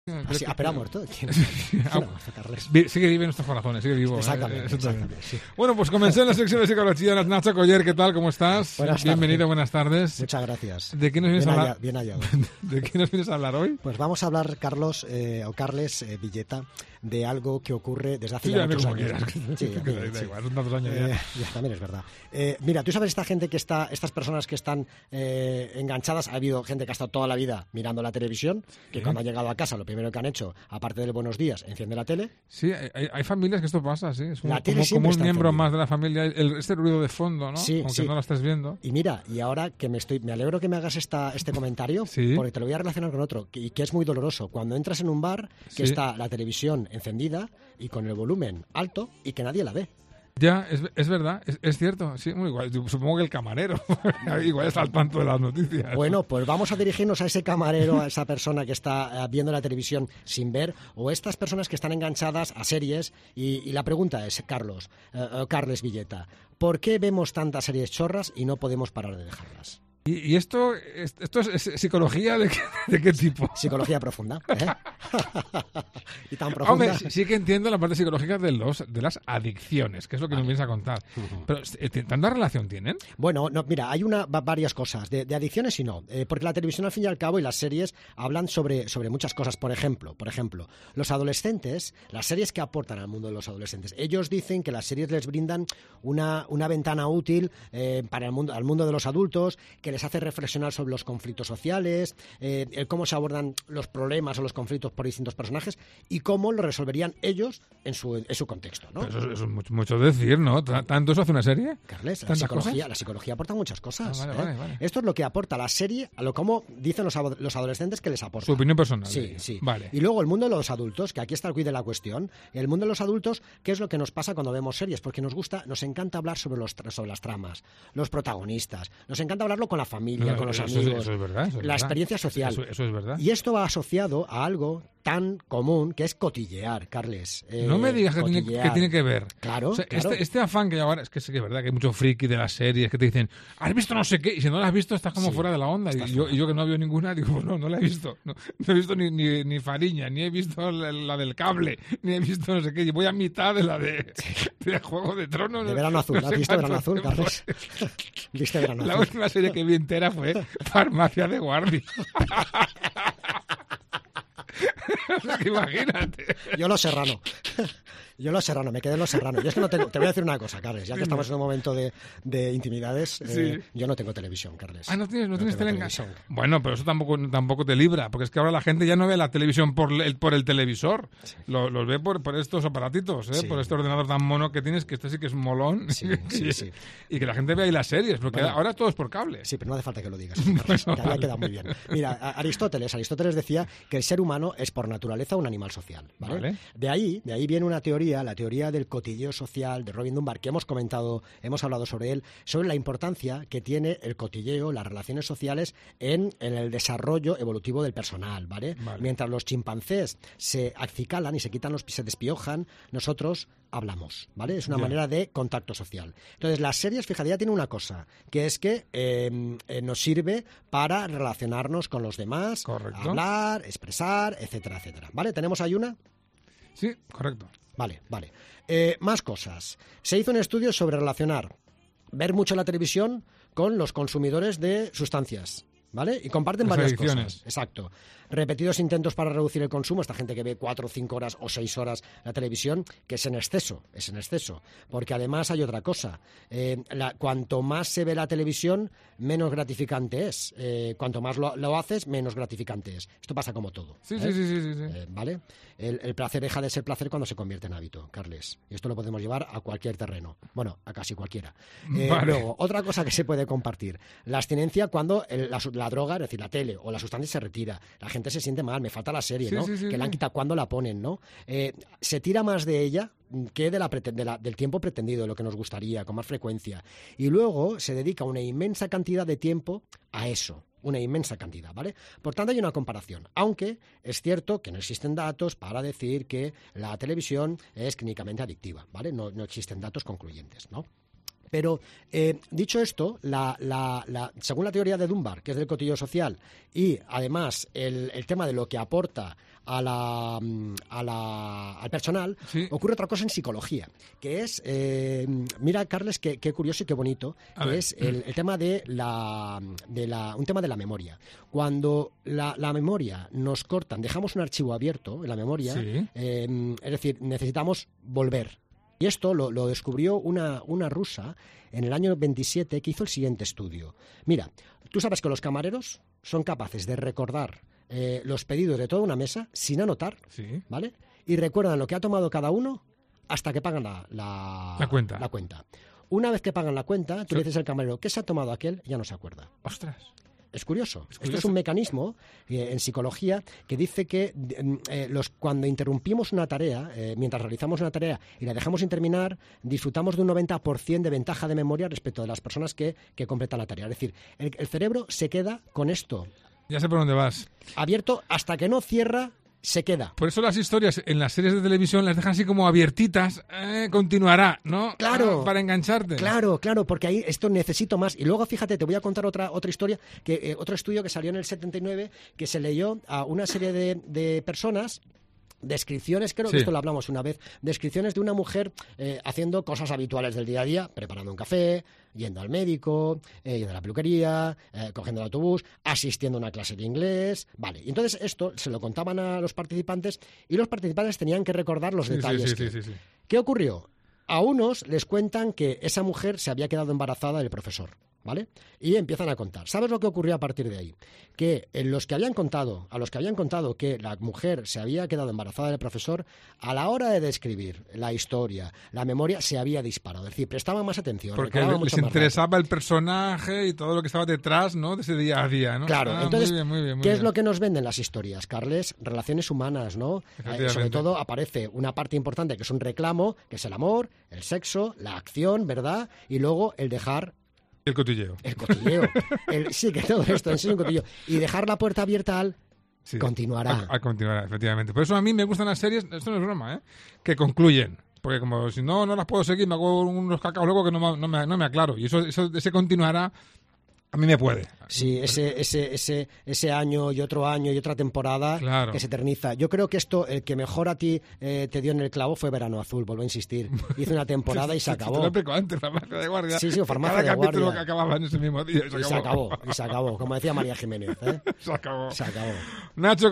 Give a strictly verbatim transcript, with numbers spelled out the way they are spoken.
Así, ah, pero ha muerto. ¿Quién? Sigue vivo en nuestros corazones, sigue vivo. Exactamente. Eh, exactamente sí. Bueno, pues comencé en la sección de psicología. Nacho Coller, ¿qué tal? ¿Cómo estás? Buenas Bienvenido, tardes. buenas tardes. Muchas gracias. ¿De qué nos vienes bien a hablar? Halla, bien hallado. ¿De qué nos vienes a hablar hoy? Pues vamos a hablar, Carlos, eh, o Carles eh, Villeta, de algo que ocurre desde hace sí, ya ya muchos como años. Quieras. Sí, da, mí, da sí. igual, son tantos años eh, ya. ya. También es verdad. Eh, mira, tú sabes esta gente que está, estas personas que están eh, enganchadas, ha habido gente que ha estado toda la vida mirando la televisión, que ¿Sí? cuando han llegado a casa lo primero que han hecho, aparte del buenos días, enciende la tele. Sí, hay, hay familias que esto pasa, sí. Es un, La tele como, siempre como un está miembro encendida. más de la familia, el, este ruido de fondo, ¿no? Sí, Aunque sí. no lo estés viendo. Y mira, y ahora que me estoy, me alegro que me hagas esta, este comentario, Sí. porque te lo voy a relacionar con otro, que, que es muy doloroso. Cuando entras en un bar que Sí. está la televisión encendida y con el volumen alto y que nadie la ve. Ya, es, es verdad, es, es cierto. Sí, muy igual. Supongo que el camarero igual está al tanto de las noticias. Bueno, pues vamos a dirigirnos a ese camarero, a esa persona que está eh, viendo la televisión sin ver, o estas personas que están enganchadas a series. Y, y la pregunta es, Carlos, eh, eh, Carles Villeta, ¿por qué vemos tantas series chorras y no podemos parar de dejarlas? ¿Y, y esto, es- esto es, es psicología de qué, de qué tipo? Psicología profunda, ¿eh? Y tan profunda. Hombre, sí, sí que entiendo la parte psicológica de los de las adicciones, que es lo que nos vienes a contar. Pero, eh, ¿tanta relación tienen? Bueno, no, mira, hay una, va- varias cosas, de, de adicciones y no, eh, porque la televisión al fin y al cabo y las series hablan sobre, sobre muchas cosas. Por ejemplo, por ejemplo, los adolescentes, las series que aportan al mundo de los adolescentes, ellos dicen que las series les brindan una, una ventana útil eh, para el mundo, al mundo de los adultos, que les hace reflexionar sobre los conflictos sociales, eh, el cómo se abordan los problemas o los conflictos por distintos personajes y cómo lo resolverían ellos en su, en su contexto, ¿no? Pero eso, eso es mucho, mucho decir, ¿no? ¿T- ¿Tanto eso hace una serie? Carles, la ¿Tantas psicología, cosas? la psicología aporta muchas cosas. Ah, vale, ¿eh? vale, vale. Esto es lo que aporta la serie, a lo como dicen los, ado- los adolescentes que les aporta. Su opinión personal. Sí, diría. sí. Vale. Y luego el mundo de los adultos, que aquí está el quid de la cuestión. El mundo de los adultos, ¿qué es lo que nos pasa cuando vemos series? Porque nos gusta, nos encanta hablar sobre, los, tra- sobre las tramas, los protagonistas. Nos encanta hablarlo con la familia, No, con los eso es- amigos. eso es verdad, eso es la verdad. experiencia social. Eso, eso es verdad. Y esto va asociado a algo tan común que es cotillear, Carles. Eh, No me digas que tiene, que cotillear. tiene que ver. Claro, O sea, claro. Este, este afán que hay ahora, es que sí que es verdad que hay mucho friki de las series que te dicen, ¿has visto no sé qué? Y si no la has visto, estás como Sí, fuera de la onda. Y estás yo, fuera. y yo que no veo ninguna, digo, pues no, no la he visto. No, no he visto ni, ni, ni Fariña, ni he visto la, la del cable, ni he visto no sé qué. Y voy a mitad de la de, de Juego de Tronos. De Verano Azul. No ¿Has sé visto Verano cuánto Azul, tiempo. Carles? ¿Viste Verano La Azul? última serie que vi entera fue Farmacia de Guardia. O sea, que imagínate. Yo Los Serrano. Yo Los Serrano, me quedé en Los Serrano. Yo es que no tengo, te voy a decir una cosa, Carles, ya que Dime. estamos en un momento de, de intimidades, eh, Sí. yo no tengo televisión, Carles. Ah, no tienes, no tienes tengo tele en televisión. casa. Bueno, pero eso tampoco, tampoco te libra, porque es que ahora la gente ya no ve la televisión por el, por el televisor, lo- los ve por, por estos aparatitos, ¿eh? Sí. Por este ordenador tan mono que tienes, que este sí que es molón, Sí, sí, y, sí. y que la gente vea ahí las series, porque Bueno. ahora todo es por cable. Sí, pero no hace falta que lo digas, Carles, Bueno, que había vale. quedado muy bien. Mira, a- Aristóteles, Aristóteles decía que el ser humano es por naturaleza un animal social, ¿vale? Vale. De ahí, de ahí viene una teoría, la teoría del cotilleo social de Robin Dunbar, que hemos comentado, hemos hablado sobre él, sobre la importancia que tiene el cotilleo, las relaciones sociales en, en el desarrollo evolutivo del personal, ¿vale? Vale. Mientras los chimpancés se acicalan y se quitan los se despiojan, nosotros hablamos, ¿vale? Es una Ya. manera de contacto social. Entonces, las series, fíjate, ya tiene una cosa, que es que eh, eh, nos sirve para relacionarnos con los demás, Correcto. hablar, expresar, etcétera, etcétera. ¿Vale? ¿Tenemos ahí una? Sí, correcto. Vale, vale. Eh, más cosas. Se hizo un estudio sobre relacionar ver mucho la televisión con los consumidores de sustancias, ¿vale? Y comparten Las varias adicciones. cosas. Exacto. Repetidos intentos para reducir el consumo, esta gente que ve cuatro, cinco horas o seis horas la televisión, que es en exceso, es en exceso. Porque además hay otra cosa. Eh, la- cuanto más se ve la televisión, menos gratificante es. Eh, cuanto más lo, lo haces, menos gratificante es. Esto pasa como todo. Sí, ¿eh? sí, sí, sí, sí, sí. Eh, ¿Vale? El, el placer deja de ser placer cuando se convierte en hábito, Carles. Y esto lo podemos llevar a cualquier terreno. Bueno, a casi cualquiera. Eh, Vale. Luego, otra cosa que se puede compartir. La abstinencia cuando el- la, su- la droga, es decir, la tele o la sustancia se retira. La gente se siente mal, me falta la serie, Sí, ¿no? sí, sí, que la han sí. quitado cuando la ponen, ¿no? Eh, se tira más de ella que de la, prete- de la- del tiempo pretendido, de lo que nos gustaría, con más frecuencia. Y luego se dedica una inmensa cantidad de tiempo a eso. Una inmensa cantidad, ¿vale? Por tanto, hay una comparación. Aunque es cierto que no existen datos para decir que la televisión es clínicamente adictiva, ¿vale? No, no existen datos concluyentes, ¿no? Pero, eh, dicho esto, la, la, la, según la teoría de Dunbar, que es del cotilleo social, y además el, el tema de lo que aporta a la, a la, al personal, sí. ocurre otra cosa en psicología, que es, eh, mira, Carles, qué, qué curioso y qué bonito, A que ver. es el, el tema de la, de la, un tema de la memoria. Cuando la, la memoria nos cortan, dejamos un archivo abierto en la memoria, Sí. eh, es decir, necesitamos volver. Y esto lo, lo descubrió una, una rusa en el año veintisiete, que hizo el siguiente estudio. Mira, tú sabes que los camareros son capaces de recordar eh, los pedidos de toda una mesa sin anotar, Sí. ¿vale? Y recuerdan lo que ha tomado cada uno hasta que pagan la, la, La cuenta. la cuenta. Una vez que pagan la cuenta, tú le dices al camarero, ¿qué se ha tomado aquel? Ya no se acuerda. Ostras. Es curioso. Es Esto curioso. es un mecanismo eh, en psicología que dice que eh, los, cuando interrumpimos una tarea, eh, mientras realizamos una tarea y la dejamos sin terminar, disfrutamos de un noventa por ciento de ventaja de memoria respecto de las personas que, que completan la tarea. Es decir, el, el cerebro se queda con esto Ya sé por dónde vas. abierto hasta que no cierra, se queda. Por eso las historias en las series de televisión las dejan así como abiertitas. Eh, continuará, ¿no? Claro. Ah, para engancharte. Claro, claro, porque ahí esto necesito más. Y luego, fíjate, te voy a contar otra otra historia, que eh, otro estudio que salió en el setenta y nueve, que se leyó a una serie de, de personas. Descripciones, creo Sí. que esto lo hablamos una vez, descripciones de una mujer eh, haciendo cosas habituales del día a día, preparando un café, yendo al médico, eh, yendo a la peluquería, eh, cogiendo el autobús, asistiendo a una clase de inglés, vale. Y entonces esto se lo contaban a los participantes y los participantes tenían que recordar los Sí, sí, detalles. sí, que- sí, sí, sí. ¿Qué ocurrió? A unos les cuentan que esa mujer se había quedado embarazada del profesor, ¿vale? Y empiezan a contar. ¿Sabes lo que ocurrió a partir de ahí? Que en los que habían contado, a los que habían contado que la mujer se había quedado embarazada del profesor, a la hora de describir la historia, la memoria se había disparado. Es decir, prestaban más atención. Porque recordaban les mucho más rápido. interesaba el personaje y todo lo que estaba detrás, ¿no? De ese día a día, ¿no? Claro, Ah, entonces, muy bien, muy bien, muy ¿qué es bien. lo que nos venden las historias, Carles? Relaciones humanas, ¿no? Eh, Efectivamente. sobre todo aparece una parte importante que es un reclamo, que es el amor, el sexo, la acción, ¿verdad? Y luego el dejar El cotilleo. el cotilleo. El- sí, que todo esto en sí es un cotilleo. Y dejar la puerta abierta al Sí. continuará. A, a continuará, efectivamente. Por eso a mí me gustan las series, esto no es broma, ¿eh? Que concluyen. Porque como si no, no las puedo seguir, me hago unos cacaos luego que no, me- no, me, no me aclaro. Y eso, eso ese continuará, a mí me puede. Sí, ese, ese, ese, ese año y otro año y otra temporada Claro. que se eterniza. Yo creo que esto, el que mejor a ti eh, te dio en el clavo fue Verano Azul, vuelvo a insistir. Hizo una temporada y se Te lo acabó. explico antes, farmacia de guardia. Sí, sí, farmacia Cada de capítulo guardia. que acababa en ese mismo día. Y se acabó, y se acabó, como decía María Jiménez. ¿eh? Se acabó. Se acabó. Nacho,